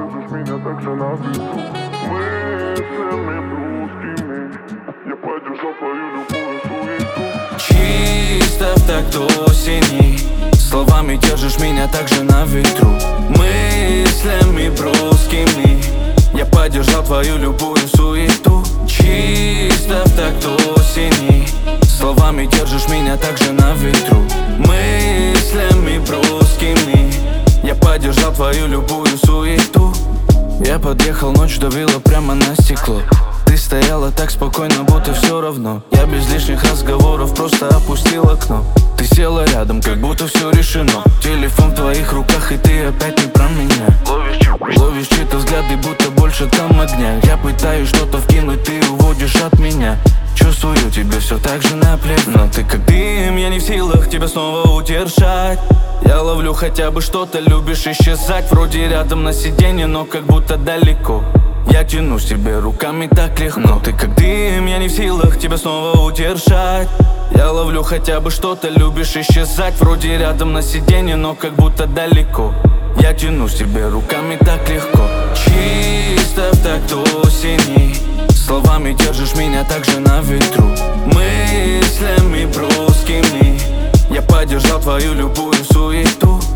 держишь меня так же на виду. Мыслями русскими я поддержал твою любую суету. Чисто в такт осени словами держишь меня так же на ветру. Мыслями броскими я поддержал твою любую суету. Чисто в такт осени словами держишь меня так же на ветру. Мыслями броскими я поддержал твою любую суету. Я подъехал, ночь давила прямо на стекло. Ты стояла так спокойно, будто все равно. Я без лишних разговоров просто опустил окно. Ты села рядом, как будто все решено. Телефон в твоих руках, и ты опять не про меня. Ловишь чьи-то взгляды, будто больше там огня. Я пытаюсь что-то вкинуть, ты уводишь от меня. Чувствую, тебе все так же наплевать. Но ты как дым, я не в силах тебя снова удержать. Я ловлю хотя бы что-то, любишь исчезать. Вроде рядом на сиденье, но как будто далеко. Я тянусь тебе руками так легко. Но ты как дым, я не в силах тебя снова удержать. Я ловлю хотя бы что-то, любишь исчезать. Вроде рядом на сиденье, но как будто далеко. Я тянусь тебе руками так легко. Чисто в такт осени словами держишь меня так же на ветру. Мыслями броскими я поддержал твою любую суету.